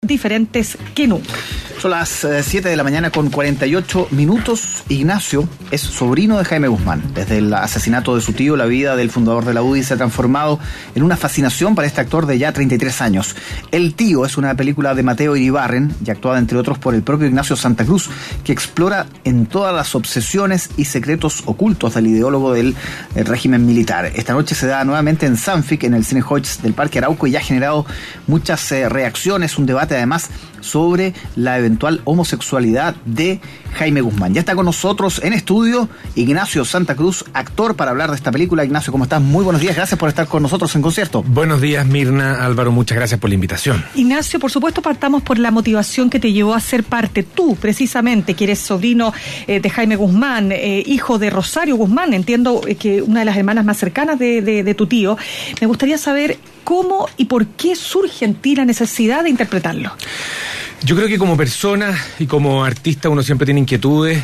diferentes que nunca. Son las 7 de la mañana con 48 minutos. Ignacio es sobrino de Jaime Guzmán. Desde el asesinato de su tío, la vida del fundador de la UDI se ha transformado en una fascinación para este actor de ya 33 años. El tío es una película de Mateo Iribarren y actuada entre otros por el propio Ignacio Santa Cruz, que explora en todas las obsesiones y secretos ocultos del ideólogo del régimen militar. Esta noche se da nuevamente en Sanfic, en el Cine Hoyts del Parque Arauco, y ha generado muchas reacciones, un debate además sobre la eventual homosexualidad de Jaime Guzmán. Ya está con nosotros en estudio Ignacio Santa Cruz, actor, para hablar de esta película. Ignacio, ¿cómo estás? Muy buenos días, gracias por estar con nosotros en Concierto. Buenos días, Mirna, Álvaro, muchas gracias por la invitación. Ignacio, por supuesto, partamos por la motivación que te llevó a ser parte, tú precisamente, que eres sobrino de Jaime Guzmán, hijo de Rosario Guzmán, entiendo que una de las hermanas más cercanas de tu tío. Me gustaría saber cómo y por qué surge en ti la necesidad de interpretarlo. Yo creo que como persona y como artista uno siempre tiene inquietudes,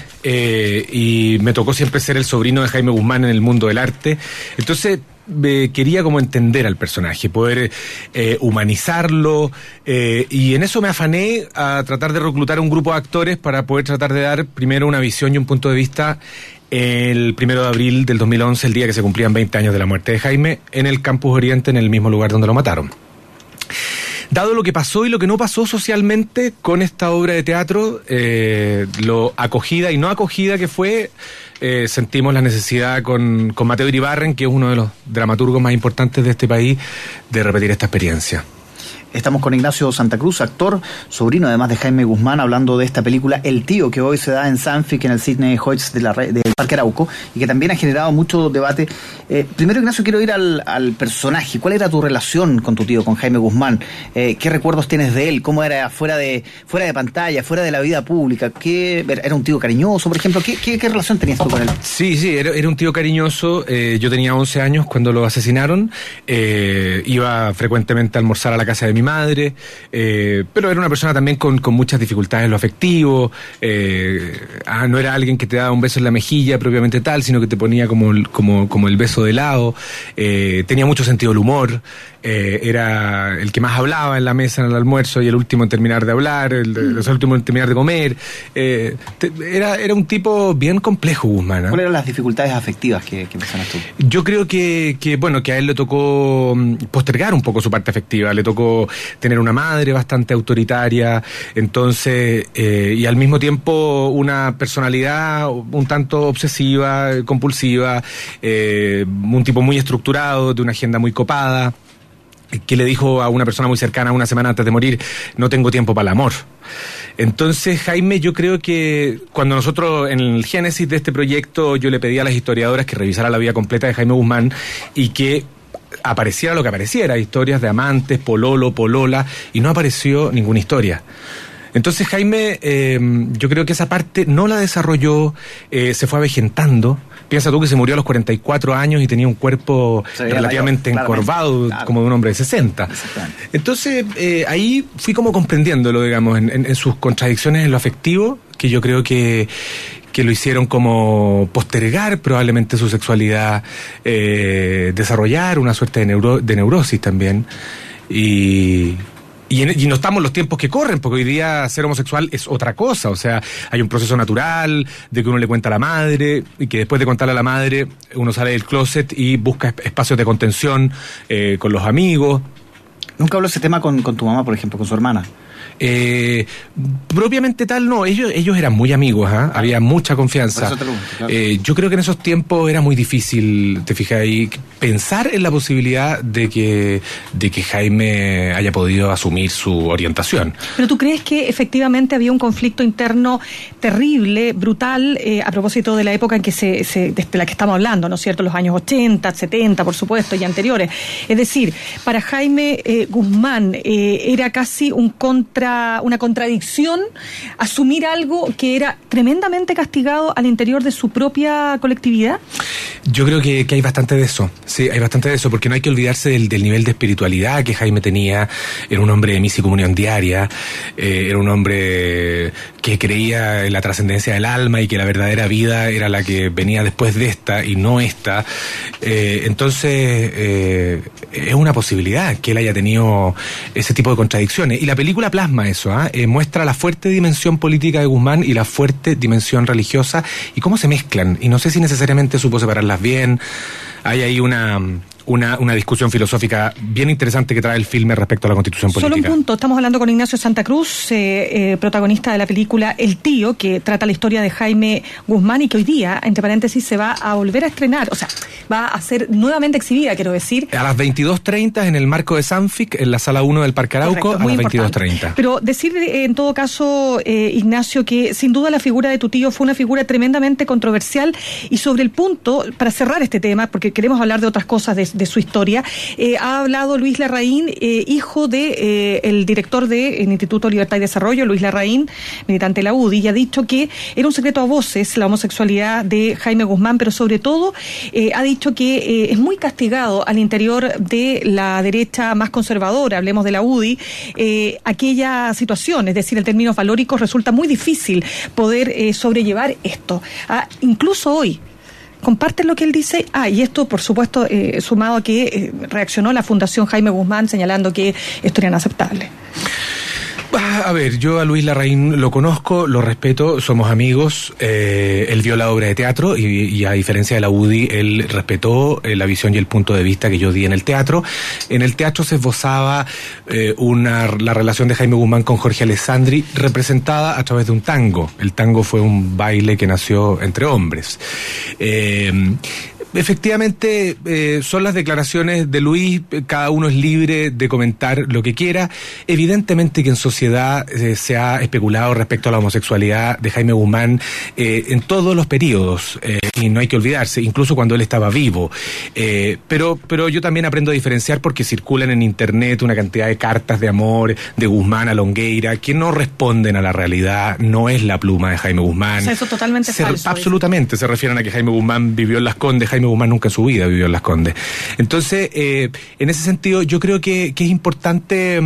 y me tocó siempre ser el sobrino de Jaime Guzmán en el mundo del arte. Entonces quería como entender al personaje, poder humanizarlo, y en eso me afané a tratar de reclutar un grupo de actores para poder tratar de dar primero una visión y un punto de vista el 1 de abril del 2011, el día que se cumplían 20 años de la muerte de Jaime, en el Campus Oriente, en el mismo lugar donde lo mataron. Dado lo que pasó y lo que no pasó socialmente con esta obra de teatro, lo acogida y no acogida que fue, sentimos la necesidad con Mateo Iribarren, que es uno de los dramaturgos más importantes de este país, de repetir esta experiencia. Estamos con Ignacio Santa Cruz, actor, sobrino además de Jaime Guzmán, hablando de esta película El Tío, que hoy se da en Sanfic, en el Cine Hoyts del Parque Arauco, y que también ha generado mucho debate. Primero, Ignacio, quiero ir al personaje. ¿Cuál era tu relación con tu tío, con Jaime Guzmán? ¿Qué recuerdos tienes de él? ¿Cómo era fuera de pantalla, fuera de la vida pública? ¿Era un tío cariñoso, por ejemplo? ¿Qué relación tenías tú con él? Sí, era un tío cariñoso. Yo tenía 11 años cuando lo asesinaron. Iba frecuentemente a almorzar a la casa de mi madre, pero era una persona también con muchas dificultades en lo afectivo. No era alguien que te daba un beso en la mejilla propiamente tal, sino que te ponía como el beso de lado. Tenía mucho sentido del humor. Era el que más hablaba en la mesa en el almuerzo y el último en terminar de hablar, el último en terminar de comer. Era un tipo bien complejo, Guzmán, ¿eh? ¿Cuáles eran las dificultades afectivas que mencionas tú? Yo creo que a él le tocó postergar un poco su parte afectiva. Le tocó tener una madre bastante autoritaria, entonces, y al mismo tiempo una personalidad un tanto obsesiva, compulsiva, un tipo muy estructurado, de una agenda muy copada, que le dijo a una persona muy cercana una semana antes de morir: no tengo tiempo para el amor. Entonces, Jaime, yo creo que cuando nosotros, en el génesis de este proyecto, yo le pedí a las historiadoras que revisaran la vida completa de Jaime Guzmán y que apareciera lo que apareciera, historias de amantes, pololo, polola, y no apareció ninguna historia. Entonces Jaime, yo creo que esa parte no la desarrolló, se fue avejentando. Piensa tú que se murió a los 44 años y tenía un cuerpo relativamente encorvado, claro, como de un hombre de 60. Entonces ahí fui como comprendiéndolo, digamos, en sus contradicciones en lo afectivo, que yo creo que lo hicieron como postergar probablemente su sexualidad, desarrollar una suerte de neurosis también, y no estamos en los tiempos que corren, porque hoy día ser homosexual es otra cosa. O sea, hay un proceso natural de que uno le cuenta a la madre, y que después de contarle a la madre uno sale del closet y busca espacios de contención con los amigos. ¿Nunca habló ese tema con tu mamá, por ejemplo, con su hermana? Propiamente tal, no. Ellos eran muy amigos, ¿eh? Había mucha confianza. Por eso te pregunto, claro. Yo creo que en esos tiempos era muy difícil, te fijas ahí, pensar en la posibilidad de que Jaime haya podido asumir su orientación. ¿Pero tú crees que efectivamente había un conflicto interno terrible, brutal, a propósito de la época en que de la que estamos hablando, ¿no es cierto? Los años 80, 70, por supuesto, y anteriores. Es decir, para Jaime Guzmán era casi una contradicción asumir algo que era tremendamente castigado al interior de su propia colectividad. Yo creo que hay bastante de eso, sí, hay bastante de eso, porque no hay que olvidarse del nivel de espiritualidad que Jaime tenía. Era un hombre de misa y comunión diaria, era un hombre que creía en la trascendencia del alma y que la verdadera vida era la que venía después de esta y no esta. Entonces es una posibilidad que él haya tenido ese tipo de contradicciones. Y la película plasma eso, muestra la fuerte dimensión política de Guzmán y la fuerte dimensión religiosa y cómo se mezclan. Y no sé si necesariamente supo separarlas bien. Hay ahí una discusión filosófica bien interesante que trae el filme respecto a la Constitución política. Solo un punto, estamos hablando con Ignacio Santa Cruz, protagonista de la película El Tío, que trata la historia de Jaime Guzmán y que hoy día, entre paréntesis, se va a volver a estrenar, o sea, va a ser nuevamente exhibida, quiero decir. A las 22:30 en el marco de Sanfic, en la sala 1 del Parque Arauco. Correcto, a las 22:30. Pero decir en todo caso, Ignacio, que sin duda la figura de tu tío fue una figura tremendamente controversial y sobre el punto, para cerrar este tema, porque queremos hablar de otras cosas de su historia, ha hablado Luis Larraín, hijo de el director del Instituto Libertad y Desarrollo, Luis Larraín, militante de la UDI, y ha dicho que era un secreto a voces la homosexualidad de Jaime Guzmán, pero sobre todo ha dicho que es muy castigado al interior de la derecha más conservadora, hablemos de la UDI, aquella situación, es decir, en términos valóricos resulta muy difícil poder sobrellevar esto. Incluso hoy, ¿comparten lo que él dice? Y esto, por supuesto, sumado a que reaccionó la Fundación Jaime Guzmán señalando que esto era inaceptable. A ver, yo a Luis Larraín lo conozco, lo respeto, somos amigos, él vio la obra de teatro y a diferencia de la UDI, él respetó la visión y el punto de vista que yo di en el teatro. En el teatro se esbozaba la relación de Jaime Guzmán con Jorge Alessandri representada a través de un tango. El tango fue un baile que nació entre hombres. Efectivamente, son las declaraciones de Luis, cada uno es libre de comentar lo que quiera. Evidentemente que en sociedad se ha especulado respecto a la homosexualidad de Jaime Guzmán en todos los periodos, y no hay que olvidarse, incluso cuando él estaba vivo. Pero yo también aprendo a diferenciar porque circulan en internet una cantidad de cartas de amor de Guzmán a Longueira que no responden a la realidad, no es la pluma de Jaime Guzmán. O sea, eso es totalmente falso. Absolutamente, se refieren a que Jaime Guzmán vivió en Las Condes. Jaime Guzmán nunca en su vida vivió en Las Condes. Entonces, en ese sentido, yo creo que es importante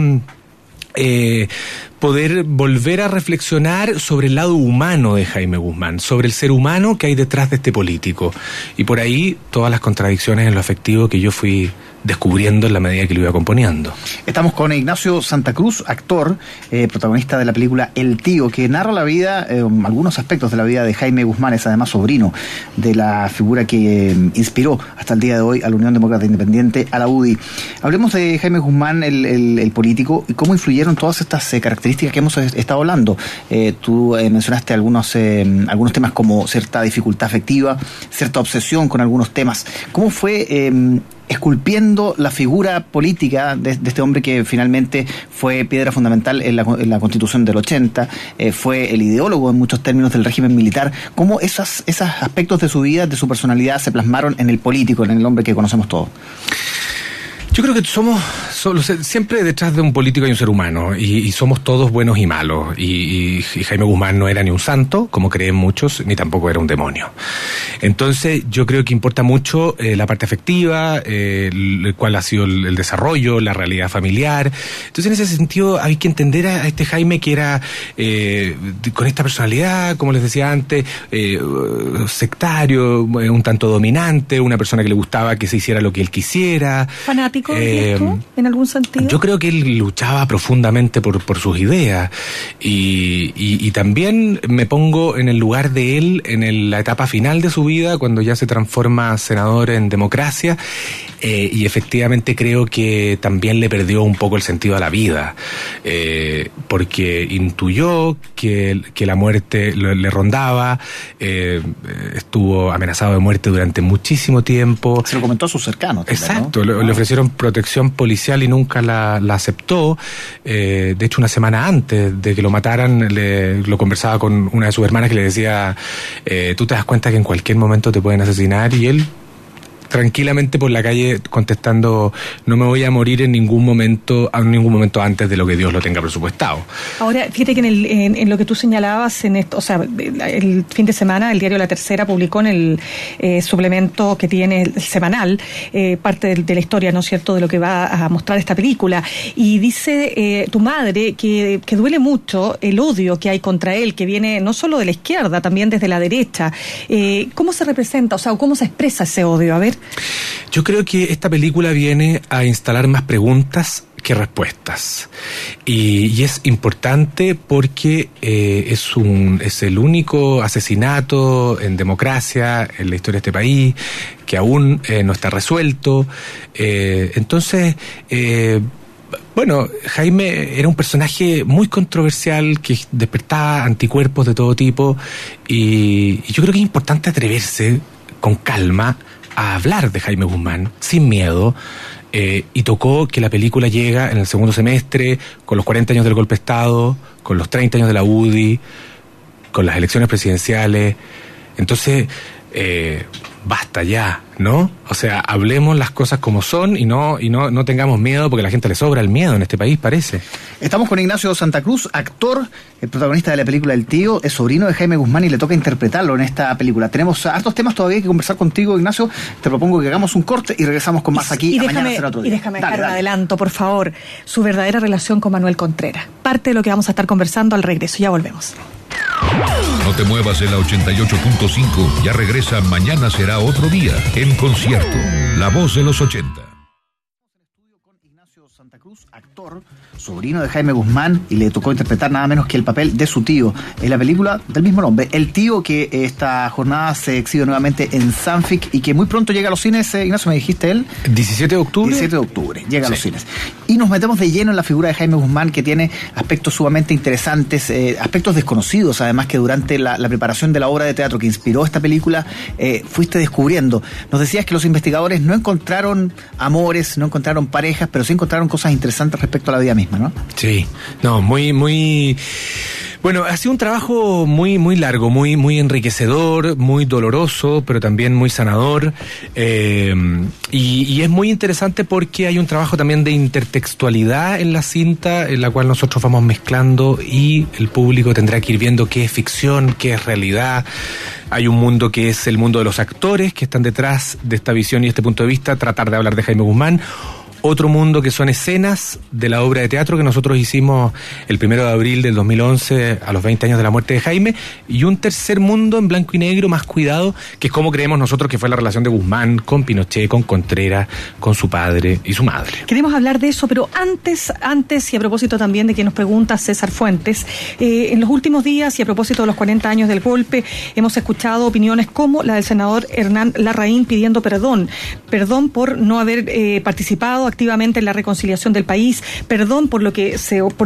poder volver a reflexionar sobre el lado humano de Jaime Guzmán, sobre el ser humano que hay detrás de este político. Y por ahí todas las contradicciones en lo afectivo que yo fui descubriendo en la medida que lo iba componiendo. Estamos con Ignacio Santa Cruz, actor, protagonista de la película El Tío, que narra la vida, algunos aspectos de la vida de Jaime Guzmán, es además sobrino de la figura que inspiró hasta el día de hoy a la Unión Demócrata Independiente, a la UDI. Hablemos de Jaime Guzmán, el político, y cómo influyeron todas estas características que hemos estado hablando. Tú mencionaste algunos temas como cierta dificultad afectiva, cierta obsesión con algunos temas. ¿Cómo fue esculpiendo la figura política de este hombre que finalmente fue piedra fundamental en la Constitución del 80, fue el ideólogo en muchos términos del régimen militar? ¿Cómo esos aspectos de su vida, de su personalidad, se plasmaron en el político, en el hombre que conocemos todos? Yo creo que siempre detrás de un político hay un ser humano y somos todos buenos y malos y Jaime Guzmán no era ni un santo, como creen muchos, ni tampoco era un demonio. Entonces yo creo que importa mucho la parte afectiva, cuál ha sido el desarrollo, la realidad familiar. Entonces en ese sentido hay que entender a este Jaime que era con esta personalidad, como les decía antes, sectario, un tanto dominante, una persona que le gustaba que se hiciera lo que él quisiera. Fanático. ¿En algún sentido? Yo creo que él luchaba profundamente por sus ideas y también me pongo en el lugar de él en la etapa final de su vida, cuando ya se transforma senador en democracia, y efectivamente creo que también le perdió un poco el sentido a la vida, porque intuyó que la muerte le rondaba, estuvo amenazado de muerte durante muchísimo tiempo. Se lo comentó a sus cercanos. Exacto, ¿no? Le ofrecieron protección policial y nunca la aceptó. De hecho, una semana antes de que lo mataran, lo conversaba con una de sus hermanas que le decía, tú te das cuenta que en cualquier momento te pueden asesinar, y él tranquilamente por la calle contestando: no me voy a morir en ningún momento antes de lo que Dios lo tenga presupuestado. Ahora, fíjate que en lo que tú señalabas, el fin de semana el diario La Tercera publicó en el suplemento que tiene el semanal parte de la historia, ¿no es cierto?, de lo que va a mostrar esta película, y dice tu madre que duele mucho el odio que hay contra él, que viene no solo de la izquierda, también desde la derecha. ¿Cómo se representa, o cómo se expresa ese odio? A ver. Yo creo que esta película viene a instalar más preguntas que respuestas, y es importante porque es el único asesinato en democracia en la historia de este país que aún no está resuelto. Entonces, bueno, Jaime era un personaje muy controversial que despertaba anticuerpos de todo tipo, y yo creo que es importante atreverse con calma a hablar de Jaime Guzmán sin miedo. Y tocó que la película llega en el segundo semestre, con los 40 años del golpe de Estado, con los 30 años de la UDI, con las elecciones presidenciales. Entonces, basta ya, ¿no? O sea, hablemos las cosas como son y no tengamos miedo, porque a la gente le sobra el miedo en este país, parece. Estamos con Ignacio Santa Cruz, actor, el protagonista de la película El Tío, es sobrino de Jaime Guzmán y le toca interpretarlo en esta película. Tenemos hartos temas todavía que conversar contigo, Ignacio. Te propongo que hagamos un corte y regresamos con más aquí. Mañana será otro día. Y déjame dejar un adelanto, por favor. Su verdadera relación con Manuel Contreras. Parte de lo que vamos a estar conversando al regreso. Ya volvemos. No te muevas en la 88.5. Ya regresa Mañana será otro día, en concierto. La voz de los 80. Santa Cruz, actor, sobrino de Jaime Guzmán, y le tocó interpretar nada menos que el papel de su tío en la película del mismo nombre, El Tío, que esta jornada se exhibe nuevamente en Sanfic y que muy pronto llega a los cines. Ignacio, me dijiste él 17 de octubre. 17 de octubre, llega a los cines. Y nos metemos de lleno en la figura de Jaime Guzmán, que tiene aspectos sumamente interesantes, aspectos desconocidos, además, que durante la preparación de la obra de teatro que inspiró esta película fuiste descubriendo. Nos decías que los investigadores no encontraron amores, no encontraron parejas, pero sí encontraron cosas interesantes respecto a la vida misma, ¿no? Sí, no, muy... Bueno, ha sido un trabajo muy, muy largo, muy enriquecedor, muy doloroso, pero también muy sanador. Y es muy interesante porque hay un trabajo también de intertextualidad en la cinta, en la cual nosotros vamos mezclando y el público tendrá que ir viendo qué es ficción, qué es realidad. Hay un mundo que es el mundo de los actores que están detrás de esta visión y este punto de vista, tratar de hablar de Jaime Guzmán. Otro mundo que son escenas de la obra de teatro que nosotros hicimos el 1 de abril del 2011 a los 20 años de la muerte de Jaime, y un tercer mundo en blanco y negro más cuidado, que es como creemos nosotros que fue la relación de Guzmán con Pinochet, con Contreras, con su padre y su madre. Queremos hablar de eso, pero antes y a propósito también de que nos pregunta César Fuentes, en los últimos días y a propósito de los 40 años del golpe, hemos escuchado opiniones como la del senador Hernán Larraín pidiendo perdón por no haber participado activamente en la reconciliación del país, perdón por lo que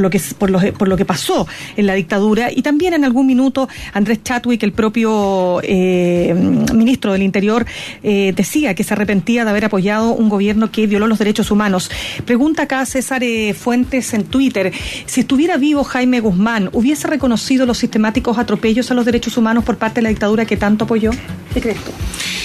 pasó en la dictadura, y también en algún minuto Andrés Chadwick, el propio ministro del Interior, decía que se arrepentía de haber apoyado un gobierno que violó los derechos humanos. Pregunta acá César Fuentes en Twitter: si estuviera vivo Jaime Guzmán, ¿hubiese reconocido los sistemáticos atropellos a los derechos humanos por parte de la dictadura que tanto apoyó? ¿Qué crees tú?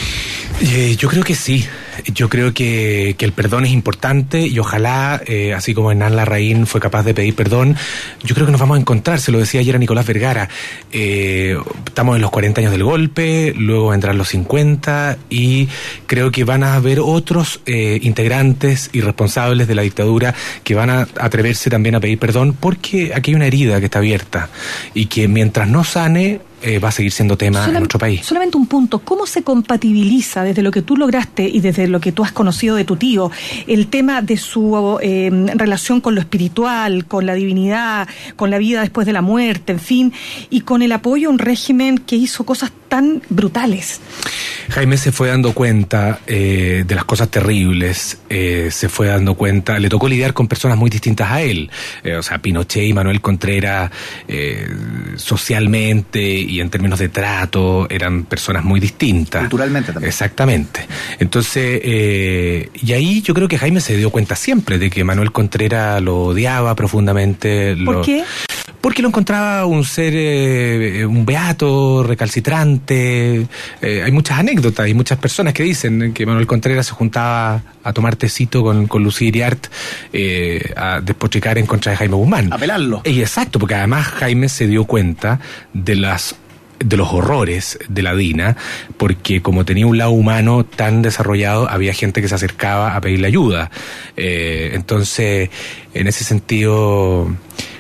Yo creo que sí. Yo creo que el perdón es importante, y ojalá, así como Hernán Larraín fue capaz de pedir perdón, yo creo que nos vamos a encontrar. Se lo decía ayer a Nicolás Vergara. Estamos en los 40 años del golpe, luego vendrán los 50, y creo que van a haber otros integrantes y responsables de la dictadura que van a atreverse también a pedir perdón, porque aquí hay una herida que está abierta y que mientras no sane va a seguir siendo tema en nuestro país. Solamente un punto: ¿cómo se compatibiliza, desde lo que tú lograste y desde lo que tú has conocido de tu tío, el tema de su relación con lo espiritual, con la divinidad, con la vida después de la muerte, en fin, y con el apoyo a un régimen que hizo cosas tan brutales? Jaime se fue dando cuenta de las cosas terribles, se fue dando cuenta, le tocó lidiar con personas muy distintas a él, o sea, Pinochet y Manuel Contreras, socialmente y en términos de trato, eran personas muy distintas. Culturalmente también. Exactamente. Entonces, y ahí yo creo que Jaime se dio cuenta siempre de que Manuel Contreras lo odiaba profundamente. ¿Por qué? porque lo encontraba un ser, un beato, recalcitrante. Hay muchas anécdotas y muchas personas que dicen que Manuel Contreras se juntaba a tomar tecito con Lucía Iriart a despotricar en contra de Jaime Guzmán. A pelarlo. Exacto, porque además Jaime se dio cuenta de los horrores de la DINA, porque como tenía un lado humano tan desarrollado, había gente que se acercaba a pedirle ayuda. Entonces, en ese sentido,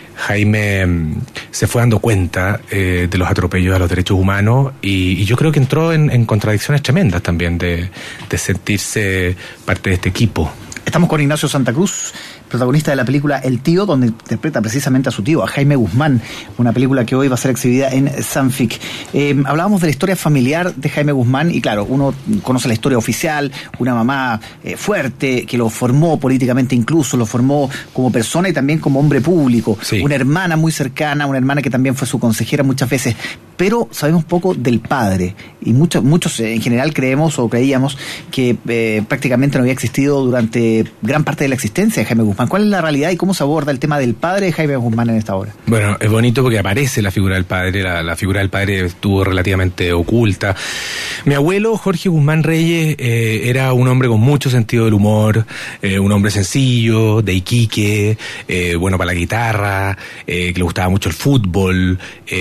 Jaime se fue dando cuenta de los atropellos a los derechos humanos y yo creo que entró en contradicciones tremendas también de sentirse parte de este equipo. Estamos con Ignacio Santa Cruz, protagonista de la película El Tío, donde interpreta precisamente a su tío, a Jaime Guzmán, una película que hoy va a ser exhibida en Sanfic. Hablábamos de la historia familiar de Jaime Guzmán y claro, uno conoce la historia oficial, una mamá fuerte que lo formó políticamente, incluso lo formó como persona y también como hombre público, sí. Una hermana muy cercana, una hermana que también fue su consejera muchas veces, pero sabemos poco del padre y muchos en general creemos o creíamos que prácticamente no había existido durante gran parte de la existencia de Jaime Guzmán. ¿Cuál es la realidad y cómo se aborda el tema del padre de Jaime Guzmán en esta obra? Bueno, es bonito porque aparece la figura del padre, la figura del padre estuvo relativamente oculta. Mi abuelo, Jorge Guzmán Reyes, era un hombre con mucho sentido del humor, un hombre sencillo, de Iquique, bueno para la guitarra, que le gustaba mucho el fútbol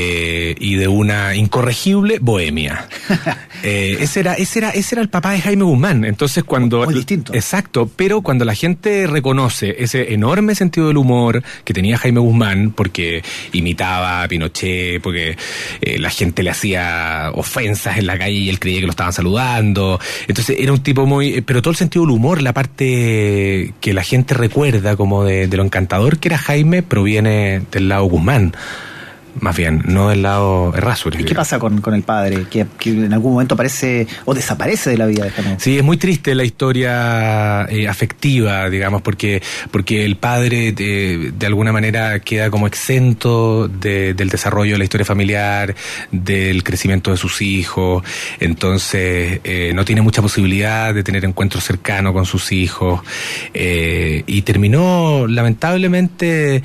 y de una incorregible bohemia. Ese era el papá de Jaime Guzmán. Entonces cuando... Muy distinto. Exacto, pero cuando la gente reconoce ese enorme sentido del humor que tenía Jaime Guzmán, porque imitaba a Pinochet, porque la gente le hacía ofensas en la calle y él creía que lo estaban saludando. Entonces era un tipo muy... Pero todo el sentido del humor, la parte que la gente recuerda como de lo encantador que era Jaime, proviene del lado Guzmán. Más bien, no del lado Errázuriz. ¿Y qué pasa con el padre? Que en algún momento aparece o desaparece de la vida de Jaime. Sí, es muy triste la historia afectiva, digamos, porque el padre de alguna manera queda como exento del desarrollo de la historia familiar, del crecimiento de sus hijos, entonces no tiene mucha posibilidad de tener encuentros cercanos con sus hijos y terminó lamentablemente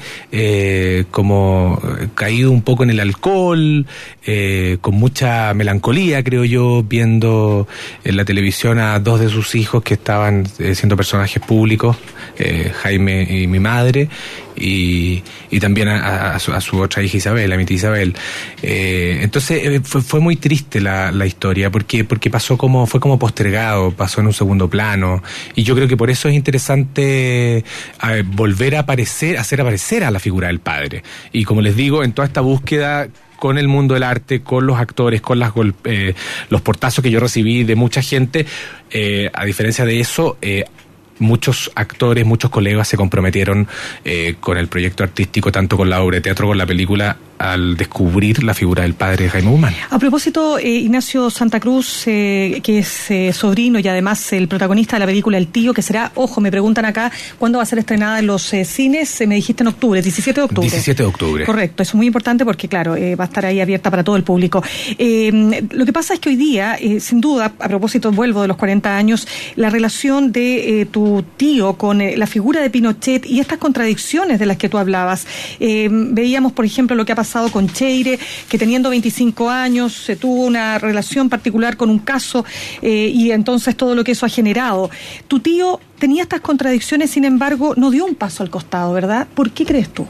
como caído un poco en el alcohol, con mucha melancolía, creo yo, viendo en la televisión a dos de sus hijos que estaban siendo personajes públicos, Jaime y mi madre, y también a su otra hija Isabel, a mi tía Isabel. Entonces fue muy triste la historia, porque fue como postergado, pasó en un segundo plano, y yo creo que por eso es interesante volver a hacer aparecer a la figura del padre. Y como les digo, en toda esta búsqueda con el mundo del arte, con los actores, con los portazos que yo recibí de mucha gente, a diferencia de eso, muchos actores, muchos colegas se comprometieron con el proyecto artístico, tanto con la obra de teatro, con la película, al descubrir la figura del padre de Jaime Guzmán. A propósito, Ignacio Santa Cruz, que es sobrino y además el protagonista de la película El Tío, que será, ojo, me preguntan acá, ¿cuándo va a ser estrenada en los cines? Me dijiste en octubre, 17 de octubre. 17 de octubre. Correcto, eso es muy importante porque, claro, va a estar ahí abierta para todo el público. Lo que pasa es que hoy día, sin duda, a propósito, vuelvo de los 40 años, la relación de tu tío con la figura de Pinochet y estas contradicciones de las que tú hablabas. Veíamos, por ejemplo, lo que ha pasado con Cheire, que teniendo 25 años se tuvo una relación particular con un caso y entonces todo lo que eso ha generado. Tu tío tenía estas contradicciones, sin embargo, no dio un paso al costado, ¿verdad? ¿Por qué crees tú?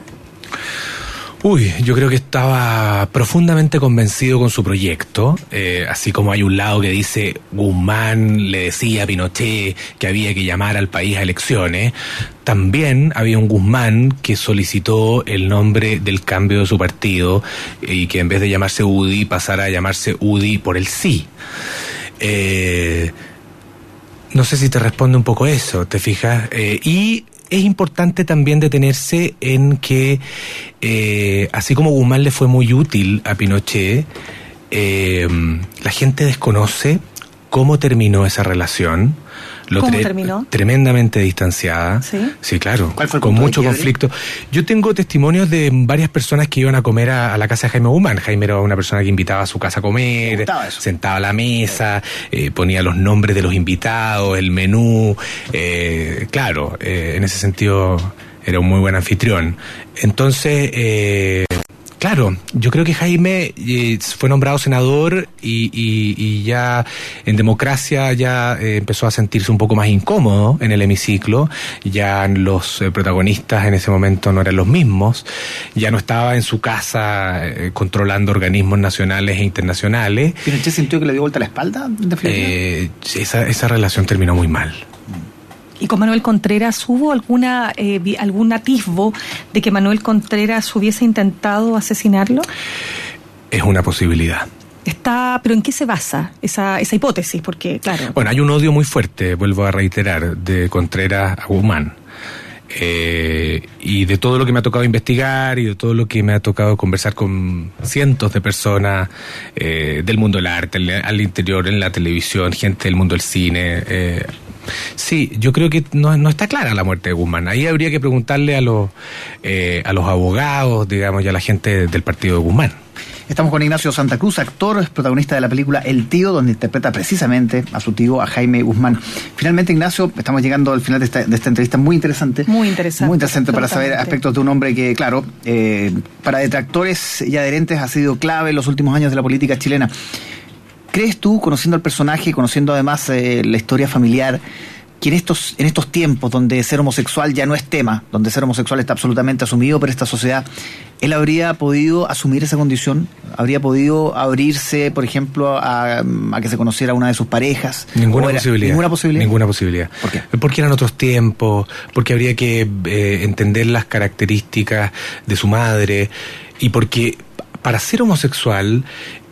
Yo creo que estaba profundamente convencido con su proyecto, así como hay un lado que dice Guzmán le decía a Pinochet que había que llamar al país a elecciones, también había un Guzmán que solicitó el nombre del cambio de su partido y que en vez de llamarse UDI pasara a llamarse UDI por el sí. No sé si te responde un poco eso, ¿te fijas? Y es importante también detenerse en que, así como Guzmán le fue muy útil a Pinochet, la gente desconoce cómo terminó esa relación. ¿Cómo terminó? Tremendamente distanciada. Sí, claro. ¿Cuál fue el con punto mucho de quiebre? conflicto. Yo tengo testimonios de varias personas que iban a comer a la casa de Jaime Guzmán. Jaime era una persona que invitaba a su casa a comer, sentaba a la mesa, ponía los nombres de los invitados, el menú. Claro, en ese sentido era un muy buen anfitrión. Entonces, Claro, yo creo que Jaime fue nombrado senador y ya en democracia ya empezó a sentirse un poco más incómodo en el hemiciclo. Ya los protagonistas en ese momento no eran los mismos. Ya no estaba en su casa controlando organismos nacionales e internacionales. ¿Pinochet sintió que le dio vuelta la espalda? Esa relación terminó muy mal. ¿Y con Manuel Contreras hubo algún atisbo de que Manuel Contreras hubiese intentado asesinarlo? Es una posibilidad. ¿Pero en qué se basa esa hipótesis? Porque, claro... Bueno, hay un odio muy fuerte, vuelvo a reiterar, de Contreras a Guzmán. Y de todo lo que me ha tocado investigar y de todo lo que me ha tocado conversar con cientos de personas del mundo del arte, al interior, en la televisión, gente del mundo del cine... Sí, yo creo que no está clara la muerte de Guzmán. Ahí habría que preguntarle a los abogados, digamos, y a la gente del partido de Guzmán. Estamos con Ignacio Santa Cruz, actor, protagonista de la película El Tío, donde interpreta precisamente a su tío, a Jaime Guzmán. Finalmente, Ignacio, estamos llegando al final de esta entrevista muy interesante. Muy interesante para saber aspectos de un hombre que, claro, para detractores y adherentes ha sido clave en los últimos años de la política chilena. ¿Crees tú, conociendo al personaje, conociendo además la historia familiar, que en estos tiempos donde ser homosexual ya no es tema, donde ser homosexual está absolutamente asumido por esta sociedad, él habría podido asumir esa condición? ¿Habría podido abrirse, por ejemplo, a que se conociera una de sus parejas? Ninguna posibilidad. ¿Ninguna posibilidad? ¿Por qué? Porque eran otros tiempos, porque habría que entender las características de su madre, y porque para ser homosexual...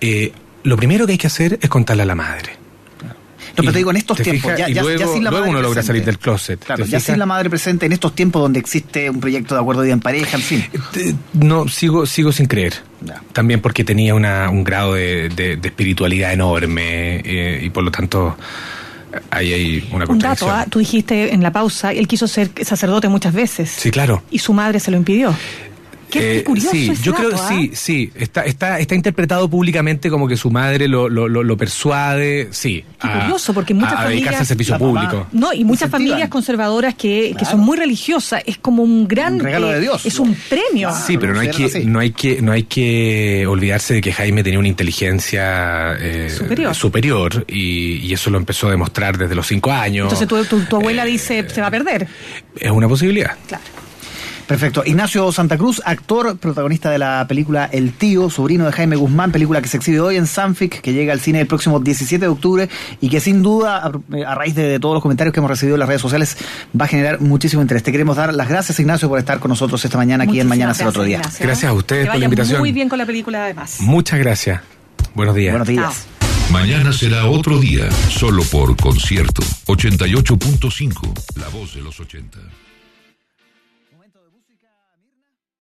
lo primero que hay que hacer es contarle a la madre. No, pero te digo, en estos tiempos, ya sin la madre uno logra presente, salir del closet. Claro, ya sin la madre presente, en estos tiempos donde existe un proyecto de acuerdo de vida en pareja, en fin. No, sigo sin creer. Ya. También porque tenía un grado de espiritualidad enorme y por lo tanto... Ahí hay una contradicción. Un dato, tú dijiste en la pausa, él quiso ser sacerdote muchas veces. Sí, claro. Y su madre se lo impidió. Qué curioso sí, ese yo dato, creo sí, está interpretado públicamente como que su madre lo persuade, sí, qué curioso, porque muchas a familias, dedicarse al servicio público. No, y muchas familias conservadoras que son muy religiosas, es como un regalo de Dios. Es un premio. Sí, pero no hay que olvidarse de que Jaime tenía una inteligencia superior y eso lo empezó a demostrar desde los 5 años. Entonces tu abuela dice, se va a perder. Es una posibilidad. Claro. Perfecto. Ignacio Santa Cruz, actor, protagonista de la película El Tío, sobrino de Jaime Guzmán, película que se exhibe hoy en Sanfic, que llega al cine el próximo 17 de octubre y que sin duda, a raíz de todos los comentarios que hemos recibido en las redes sociales, va a generar muchísimo interés. Te queremos dar las gracias, Ignacio, por estar con nosotros esta mañana aquí en Mañana Será Otro Día. Gracias a ustedes por la invitación. Muy bien con la película además. Muchas gracias. Buenos días. Buenos días. Mañana será otro día, solo por Concierto 88.5, la voz de los 80.